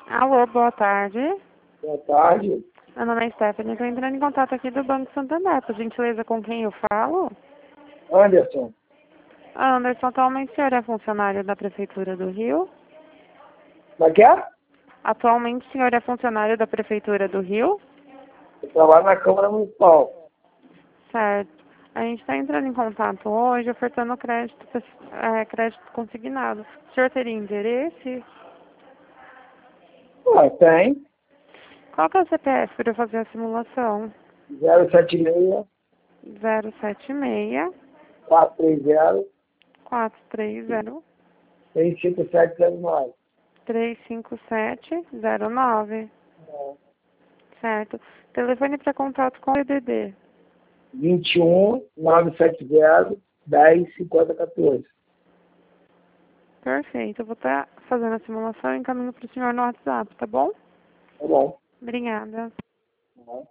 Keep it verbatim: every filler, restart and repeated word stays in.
Alô, boa tarde. Boa tarde. Meu nome é Stephanie, estou entrando em contato aqui do Banco Santander. Por gentileza, com quem eu falo? Anderson. Anderson, atualmente o senhor é funcionário da Prefeitura do Rio? Como é que é? Atualmente o senhor é funcionário da Prefeitura do Rio? Eu trabalho na Câmara Municipal. Certo. A gente está entrando em contato hoje ofertando crédito, é, crédito consignado. O senhor teria interesse? Ah, tem. Qual que é o C P F para eu fazer a simulação? zero sete seis, zero sete seis, quatro três zero, quatro três zero, três cinco sete zero nove. três cinco sete zero nove. Certo. Telefone para contato com o D D D. vinte e um, novecentos e setenta, dez, cinquenta, quatorze. Perfeito. Eu vou estar fazendo a simulação e encaminho para o senhor no WhatsApp, tá bom? Tá bom. Obrigada.